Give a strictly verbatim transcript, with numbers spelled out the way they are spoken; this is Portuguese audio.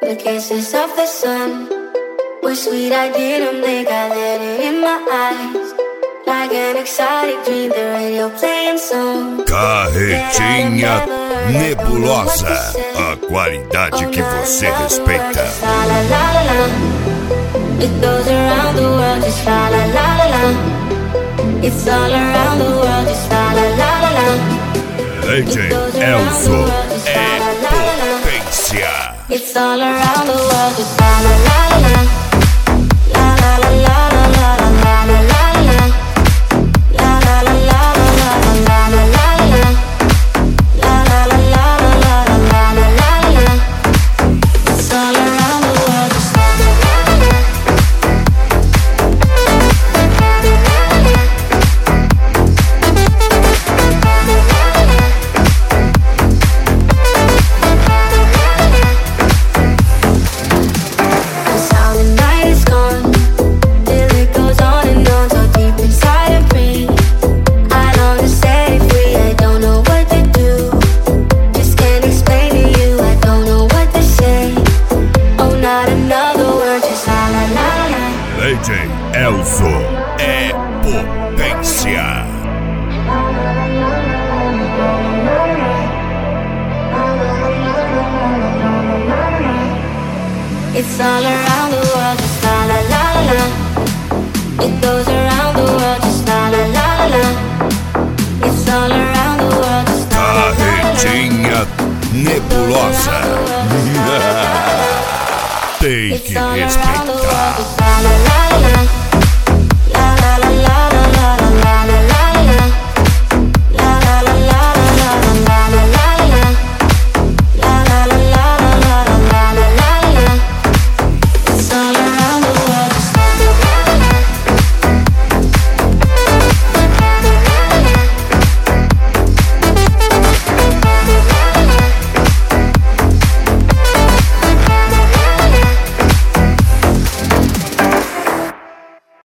The kisses of the sun were sweet, I didn't think I let it in my eyes. Like an exotic dream, the radio playing song. Carretinha Nebulosa, a qualidade que você respeita. La la la la la. It goes around the world, just la la la la la. It's all around the world, just la la la la la. D J Elzo é potência. It's all around the world, just la la la la la. La la la la la la la la la la. La la la la la la la la la la. La la la la la la la la la la. It's all around the world, just la la la la. D J Elzo é potência. It's all around the world, just la la la la la. It goes around the world, just la la la la la. It's all around the world, just la la la la. Carretinha Nebulosa.